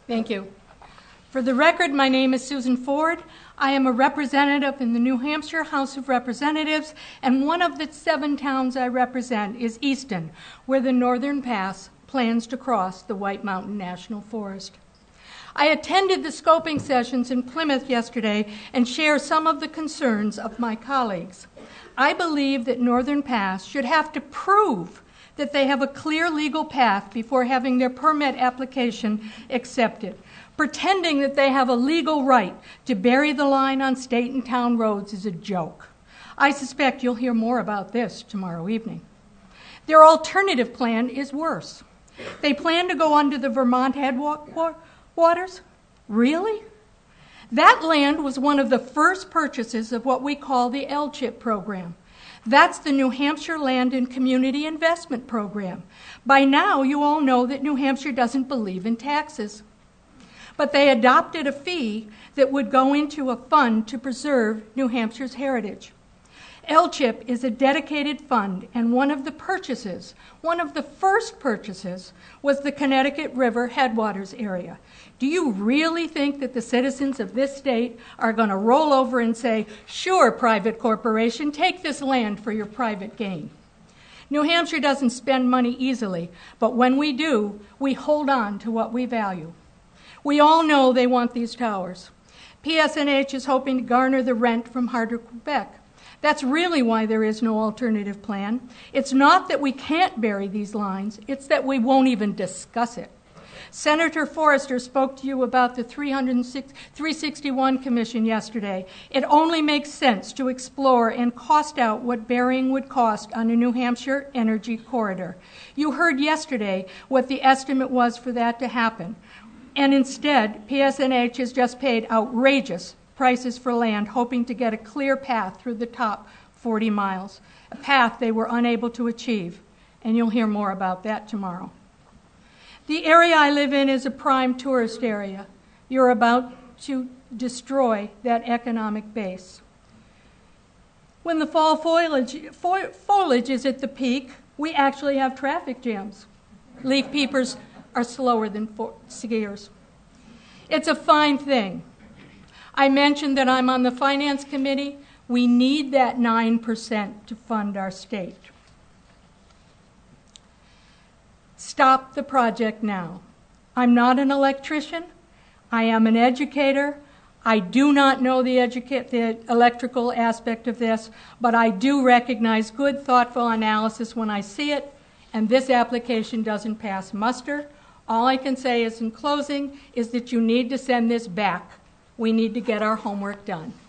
Thank you. For the record, my name is Susan Ford. I am a representative in the New Hampshire House of Representatives, and one of the 7 towns I represent is Easton, where the Northern Pass plans to cross the White Mountain National Forest. I attended the scoping sessions in Plymouth yesterday and share some of the concerns of my colleagues. I believe that Northern Pass should have to prove that they have a clear legal path before having their permit application accepted. Pretending that they have a legal right to bury the line on state and town roads is a joke. I suspect you'll hear more about this tomorrow evening. Their alternative plan is worse. They plan to go under the Vermont headwaters. Really? That land was one of the first purchases of what we call the LCHIP program. That's the New Hampshire Land and Community Investment Program. By now, you all know that New Hampshire doesn't believe in taxes. But they adopted a fee that would go into a fund to preserve New Hampshire's heritage. LCHIP is a dedicated fund, and one of the first purchases, was the Connecticut River headwaters area. Do you really think that the citizens of this state are going to roll over and say, sure, private corporation, take this land for your private gain? New Hampshire doesn't spend money easily, but when we do, we hold on to what we value. We all know they want these towers. PSNH is hoping to garner the rent from Harder, Quebec. That's really why there is no alternative plan. It's not that we can't bury these lines, it's that we won't even discuss it. Senator Forrester spoke to you about the 361 Commission yesterday. It only makes sense to explore and cost out what burying would cost on a New Hampshire energy corridor. You heard yesterday what the estimate was for that to happen. And instead, PSNH has just paid outrageous prices for land, hoping to get a clear path through the top 40 miles, a path they were unable to achieve. And you'll hear more about that tomorrow. The area I live in is a prime tourist area. You're about to destroy that economic base. When the fall foliage is at the peak, we actually have traffic jams. Leaf peepers are slower than skiers. It's a fine thing. I mentioned that I'm on the Finance Committee. We need that 9% to fund our state. Stop the project now. I'm not an electrician. I am an educator. I do not know the electrical aspect of this, but I do recognize good, thoughtful analysis when I see it, and this application doesn't pass muster. All I can say is, in closing, is that you need to send this back. We need to get our homework done.